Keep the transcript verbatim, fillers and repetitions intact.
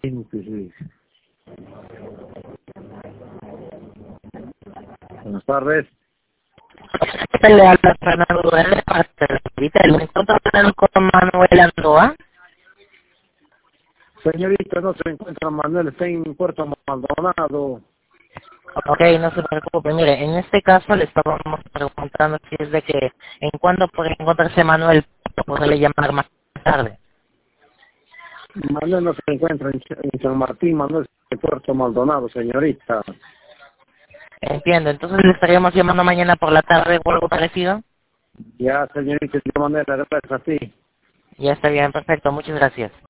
Sí. Buenas tardes. Se le habla Fernando Duende de parte de Vitel. Me encuentro hablando con Manuel Andoa. Señorita, no se encuentra Manuel, está en Puerto Maldonado. Ok, no se preocupe. Mire, en este caso le estábamos preguntando si es de que en cuándo puede encontrarse Manuel para poderle llamar más tarde. Manuel no se encuentra en, en San Martín, Manuel está en Puerto Maldonado, señorita. Entiendo, entonces le estaríamos llamando mañana por la tarde o algo parecido. Ya, señorita, de manera, gracias a ti. Ya está bien, perfecto. Muchas gracias.